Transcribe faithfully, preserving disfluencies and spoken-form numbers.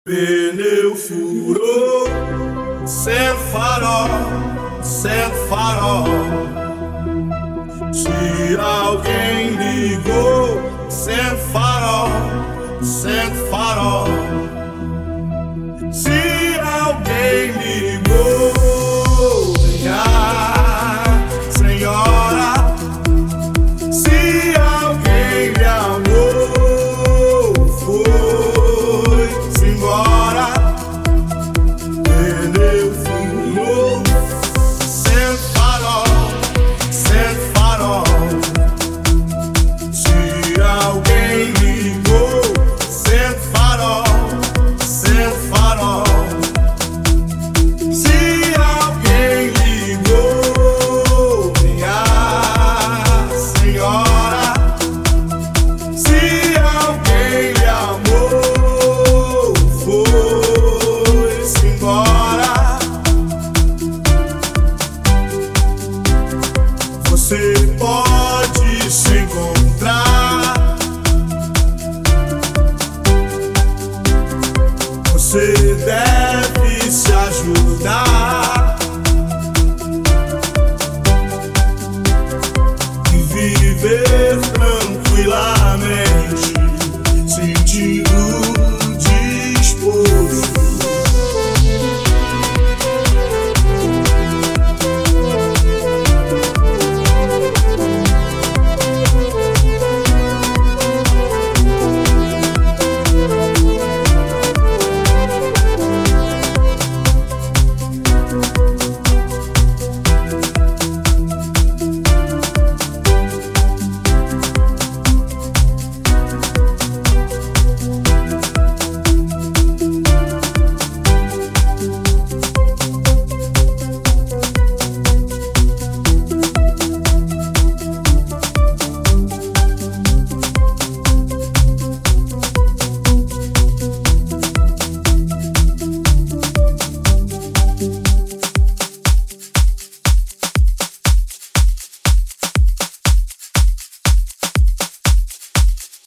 Pneu furou, sem farol, sem farol. Se alguém ligou, sem farol, sem farol. Se alguém ligou, venha, senhora. Se alguém lhe amou, foi-se embora. Pneu furou, sem farol, sem farol. Se alguém ligou, sem farol, sem farol. Se alguém ligou, venha, senhora. Se alguém lhe amou, foi-se embora. Você pode se encontrar, você deve se ajudar.